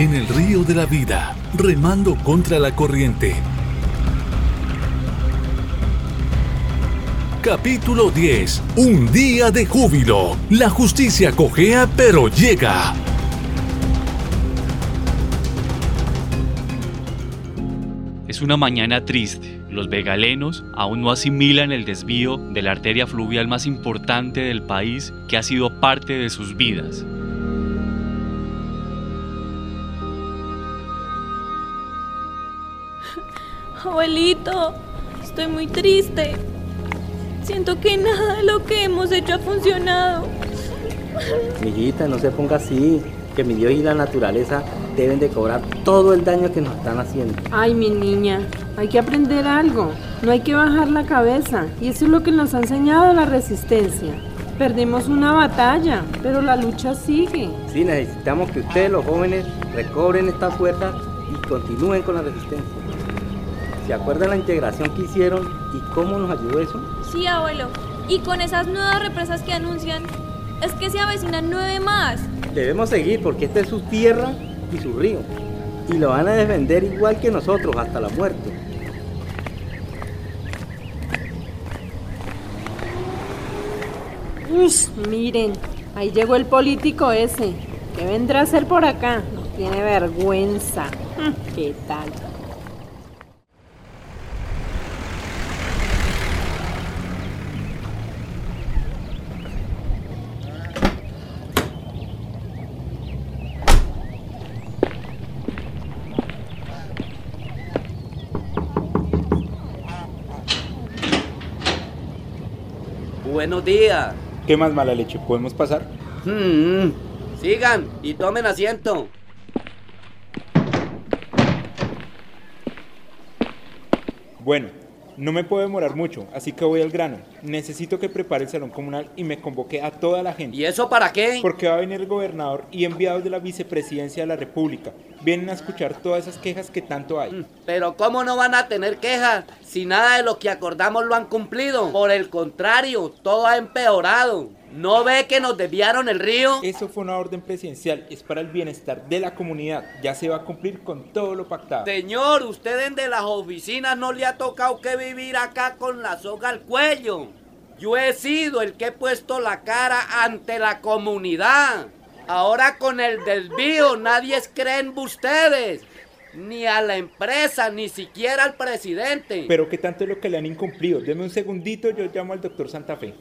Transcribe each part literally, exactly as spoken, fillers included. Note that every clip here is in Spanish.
en el río de la vida, remando contra la corriente. Capítulo diez. Un día de júbilo. La justicia cojea, pero llega. Es una mañana triste. Los vegalenos aún no asimilan el desvío de la arteria fluvial más importante del país que ha sido parte de sus vidas. Abuelito, estoy muy triste. Siento que nada de lo que hemos hecho ha funcionado. Mijita, no se ponga así, que mi Dios y la naturaleza deben de cobrar todo el daño que nos están haciendo. Ay, mi niña, hay que aprender algo, no hay que bajar la cabeza, y eso es lo que nos ha enseñado la resistencia. Perdimos una batalla, pero la lucha sigue. Sí, necesitamos que ustedes, los jóvenes, recobren esta fuerza y continúen con la resistencia. ¿Se acuerdan la integración que hicieron y cómo nos ayudó eso? Sí, abuelo, y con esas nuevas represas que anuncian, es que se avecinan nueve más. Debemos seguir porque esta es su tierra y su río, y lo van a defender igual que nosotros hasta la muerte. Ush, miren, ahí llegó el político ese. ¿Qué vendrá a hacer por acá? No tiene vergüenza. ¿Qué tal? Buenos días. ¿Qué más, mala leche? ¿Podemos pasar? Hmm, sigan y tomen asiento. Bueno, no me puedo demorar mucho, así que voy al grano. Necesito que prepare el salón comunal y me convoque a toda la gente. ¿Y eso para qué? Porque va a venir el gobernador y enviados de la vicepresidencia de la República. Vienen a escuchar todas esas quejas que tanto hay. Pero ¿cómo no van a tener quejas si nada de lo que acordamos lo han cumplido? Por el contrario, todo ha empeorado. ¿No ve que nos desviaron el río? Eso fue una orden presidencial, es para el bienestar de la comunidad. Ya se va a cumplir con todo lo pactado. Señor, usted de las oficinas no le ha tocado que vivir acá con la soga al cuello. Yo he sido el que he puesto la cara ante la comunidad. Ahora con el desvío nadie cree en ustedes, ni a la empresa, ni siquiera al presidente. Pero ¿qué tanto es lo que le han incumplido? Deme un segundito, yo llamo al doctor Santa Fe.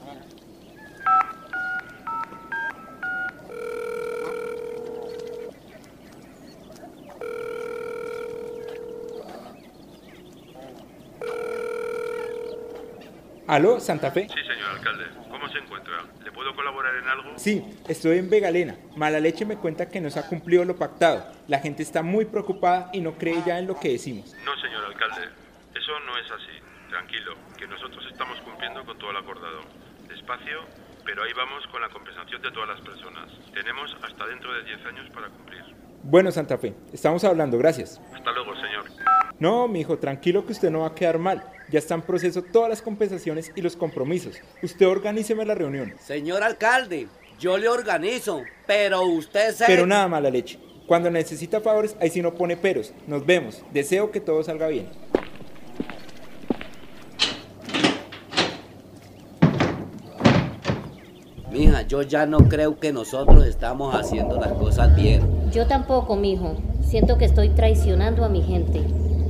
¿Aló, Santa Fe? Sí, señor alcalde. ¿Cómo se encuentra? ¿Le puedo colaborar en algo? Sí, estoy en Vegalena. Mala leche me cuenta que no se ha cumplido lo pactado. La gente está muy preocupada y no cree ya en lo que decimos. No, señor alcalde. Eso no es así. Tranquilo, que nosotros estamos cumpliendo con todo lo acordado. Despacio, pero ahí vamos con la compensación de todas las personas. Tenemos hasta dentro de diez años para cumplir. Bueno, Santa Fe, estamos hablando, gracias. Hasta luego, señor. No, mijo, tranquilo que usted no va a quedar mal. Ya está en proceso todas las compensaciones y los compromisos. Usted organíceme la reunión. Señor alcalde, yo le organizo, pero usted se... Pero nada, mala leche. Cuando necesita favores, ahí sí no pone peros. Nos vemos. Deseo que todo salga bien. Mija, yo ya no creo que nosotros estamos haciendo las cosas bien. Yo tampoco, mijo. Siento que estoy traicionando a mi gente.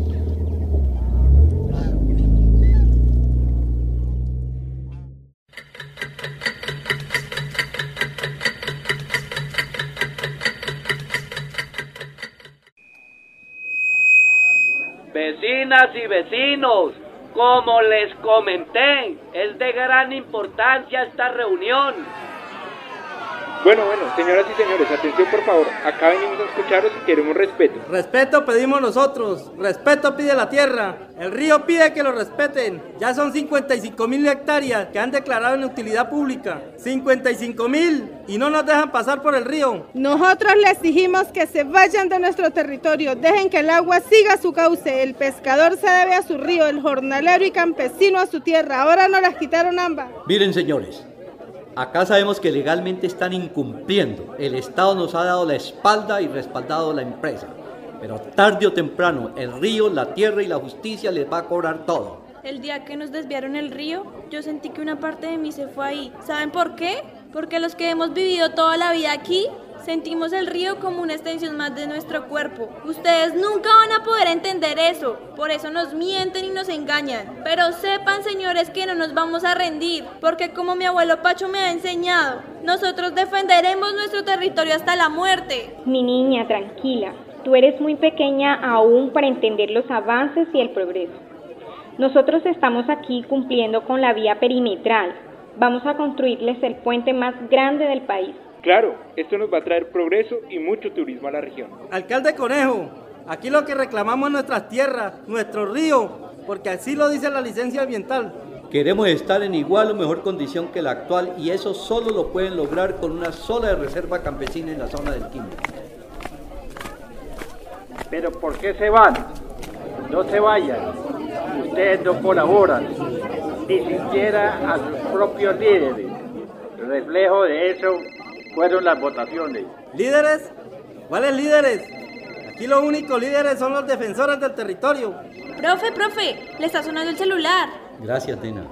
Vecinas y vecinos, como les comenté, es de gran importancia esta reunión. Bueno, bueno, señoras y señores, atención por favor. Acá venimos a escucharos y queremos respeto. Respeto pedimos nosotros, respeto pide la tierra. El río pide que lo respeten. Ya son cincuenta y cinco mil hectáreas que han declarado en utilidad pública. cincuenta y cinco mil y no nos dejan pasar por el río. Nosotros les dijimos que se vayan de nuestro territorio, dejen que el agua siga su cauce. El pescador se debe a su río, el jornalero y campesino a su tierra. Ahora nos las quitaron ambas. Miren, señores, Acá sabemos que legalmente están incumpliendo. El Estado nos ha dado la espalda y respaldado la empresa. Pero tarde o temprano, el río, la tierra y la justicia les va a cobrar todo. El día que nos desviaron el río, yo sentí que una parte de mí se fue ahí. ¿Saben por qué? Porque los que hemos vivido toda la vida aquí, sentimos el río como una extensión más de nuestro cuerpo. Ustedes nunca van a poder entender eso, por eso nos mienten y nos engañan. Pero sepan, señores, que no nos vamos a rendir, porque como mi abuelo Pacho me ha enseñado, nosotros defenderemos nuestro territorio hasta la muerte. Mi niña, tranquila, tú eres muy pequeña aún para entender los avances y el progreso. Nosotros estamos aquí cumpliendo con la vía perimetral. Vamos a construirles el puente más grande del país. Claro, esto nos va a traer progreso y mucho turismo a la región. Alcalde Conejo, aquí lo que reclamamos es nuestras tierras, nuestro río, porque así lo dice la licencia ambiental. Queremos estar en igual o mejor condición que la actual y eso solo lo pueden lograr con una sola reserva campesina en la zona del Quindío. ¿Pero por qué se van? No se vayan. Ustedes no colaboran, ni siquiera a sus propios líderes. El reflejo de eso fueron las votaciones. ¿Líderes? ¿Cuáles líderes? Aquí los únicos líderes son los defensores del territorio. Profe, profe, le está sonando el celular. Gracias, nena.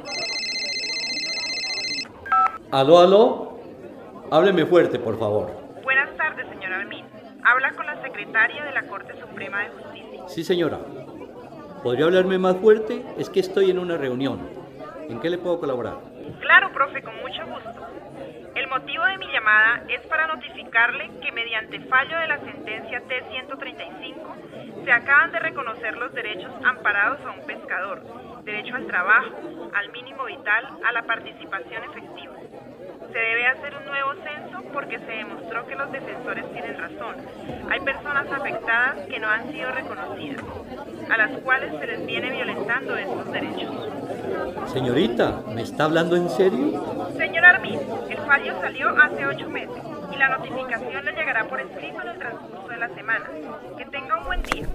¿Aló, aló? Hábleme fuerte, por favor. Buenas tardes, señor Armin. Habla con la secretaria de la Corte Suprema de Justicia. Sí, señora. ¿Podría hablarme más fuerte? Es que estoy en una reunión. ¿En qué le puedo colaborar? Claro, profe, con mucho gusto. El motivo de mi llamada es para notificarle que mediante fallo de la sentencia T ciento treinta y cinco se acaban de reconocer los derechos amparados a un pescador, derecho al trabajo, al mínimo vital, a la participación efectiva. Se debe hacer un nuevo censo porque se demostró que los defensores tienen razón. Hay personas afectadas que no han sido reconocidas, a las cuales se les viene violentando estos derechos. Señorita, ¿me está hablando en serio? Señor Armin, el fallo salió hace ocho meses y la notificación le llegará por escrito en el transcurso de la semana. Que tenga un buen día.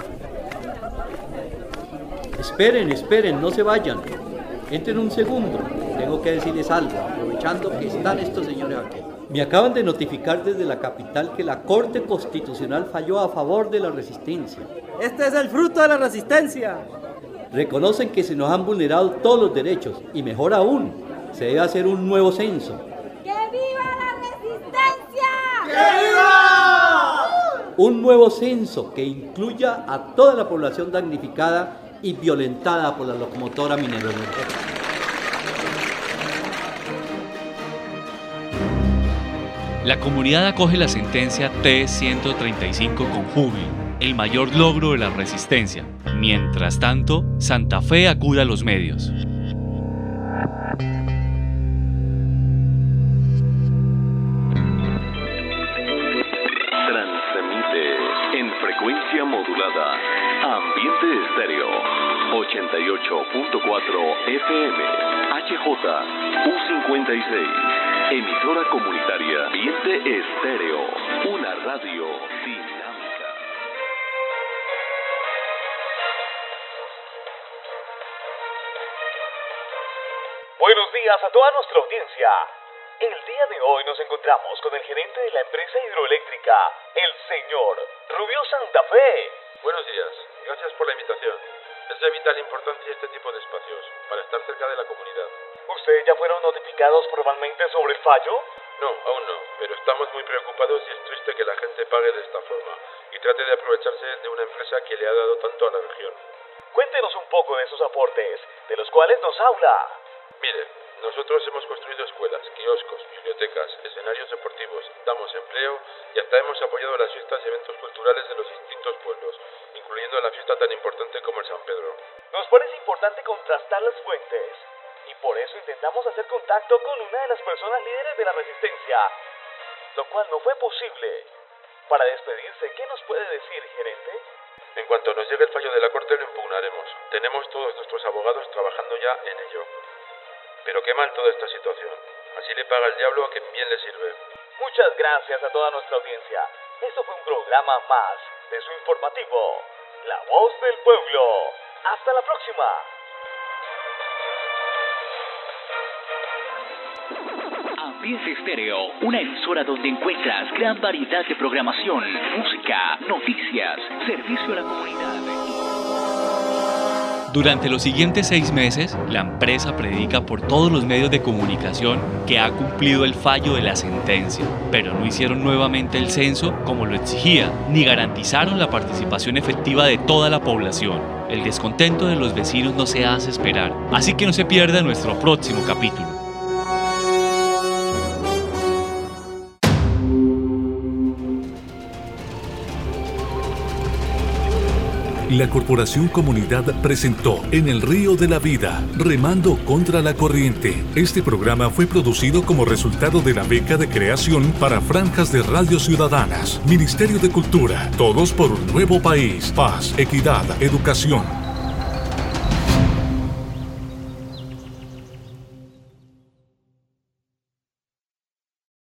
Esperen, esperen, no se vayan. Entren un segundo. Tengo que decirles algo, aprovechando que están estos señores aquí. Me acaban de notificar desde la capital que la Corte Constitucional falló a favor de la resistencia. Este es el fruto de la resistencia. Reconocen que se nos han vulnerado todos los derechos y mejor aún, se debe hacer un nuevo censo. ¡Que viva la resistencia! ¡Que viva! Un nuevo censo que incluya a toda la población damnificada y violentada por la locomotora minero-energética. La comunidad acoge la sentencia T ciento treinta y cinco con júbilo, el mayor logro de la resistencia. Mientras tanto, Santa Fe acude a los medios. Transmite en frecuencia modulada Ambiente Estéreo ochenta y ocho punto cuatro F M H J U cincuenta y seis. Emisora comunitaria Ambiente Estéreo, una radio dinámica. Buenos días a toda nuestra audiencia. El día de hoy nos encontramos con el gerente de la empresa hidroeléctrica, el señor Rubio Santa Fe. Buenos días, gracias por la invitación. Es de vital importancia este tipo de espacios, para estar cerca de la comunidad. ¿Ustedes ya fueron notificados formalmente sobre el fallo? No, aún no, pero estamos muy preocupados y es triste que la gente pague de esta forma y trate de aprovecharse de una empresa que le ha dado tanto a la región. Cuéntenos un poco de esos aportes, de los cuales nos habla. Mire, nosotros hemos construido escuelas, kioscos, bibliotecas, escenarios deportivos, damos empleo y hasta hemos apoyado las fiestas y eventos culturales de los distintos pueblos, incluyendo la fiesta tan importante como el San Pedro. Nos parece importante contrastar las fuentes y por eso intentamos hacer contacto con una de las personas líderes de la resistencia, lo cual no fue posible. Para despedirse, ¿qué nos puede decir, gerente? En cuanto nos llegue el fallo de la Corte lo impugnaremos. Tenemos todos nuestros abogados trabajando ya en ello. Pero qué mal toda esta situación. Así le paga el diablo a quien bien le sirve. Muchas gracias a toda nuestra audiencia. Esto fue un programa más de su informativo, La Voz del Pueblo. Hasta la próxima. Ambiente Estéreo, una emisora donde encuentras gran variedad de programación, música, noticias, servicio a la comunidad. Durante los siguientes seis meses, la empresa predica por todos los medios de comunicación que ha cumplido el fallo de la sentencia, pero no hicieron nuevamente el censo como lo exigía, ni garantizaron la participación efectiva de toda la población. El descontento de los vecinos no se hace esperar, así que no se pierda nuestro próximo capítulo. La Corporación Comunidad presentó En el Río de la Vida, Remando contra la Corriente. Este programa fue producido como resultado de la beca de creación para franjas de radio ciudadanas. Ministerio de Cultura, todos por un nuevo país, paz, equidad, educación.